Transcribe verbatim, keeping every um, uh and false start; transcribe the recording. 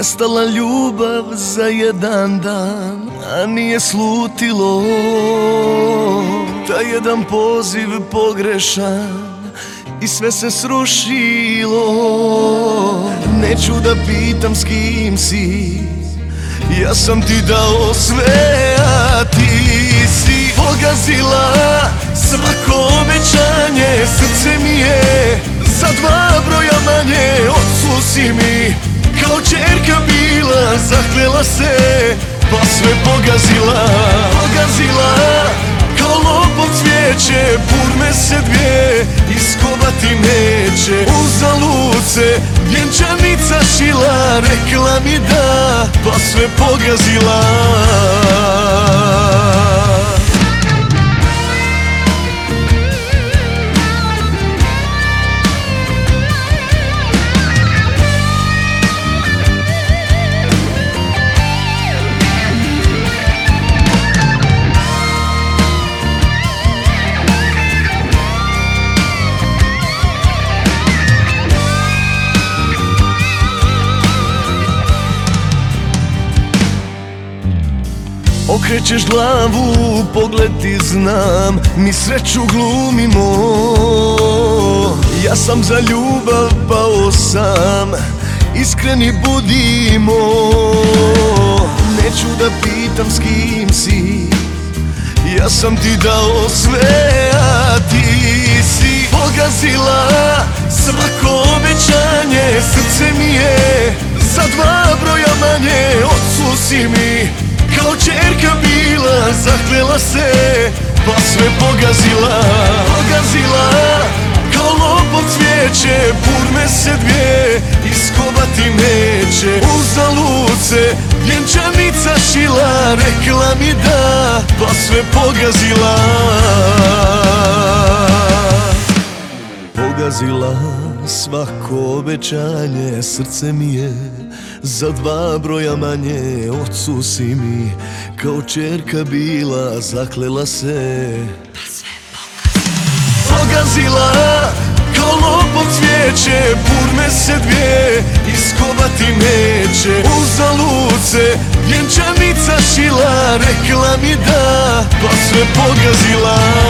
Nestala ljubav za jedan dan, a nije slutilo. Taj jedan poziv pogrešan i sve se srušilo. Neću da pitam s kim si, ja sam ti dao sve, a ti si pogazila svako obećanje. Srce mi je za dva broja manje. Ocu si mi kao ćerka bila, zaklela se pa sve pogazila. Pogazila kao lopov cvijeće, burme se dvije iskovati neće. Uzalud se vjenčanica šila, rekla mi da pa sve pogazila. Okrećeš glavu, pogled ti znam, mi sreću glumimo. Ja sam za ljubav pao sam, iskreni budimo. Neću da pitam s kim si, ja sam ti dao sve, a ti si pogazila svako obećanje. Srce mi je za dva broja manje. Ocu si mi kao ćerka bila, zaklela se pa sve pogazila. Pogazila kao lopov cvijeće, burme se dvije iskovati neće. Uzalud se vjenčanica šila, rekla mi da pa sve pogazila. Pogazila svako obećanje, srce mi je za dva broja manje. Ocu si mi kao ćerka bila, zaklela se pa sve pogazila. Pogazila kao lopov cvijeće, burme se dvije iskovati neće. Uzalud se vjenčanica šila, rekla mi da pa sve pogazila.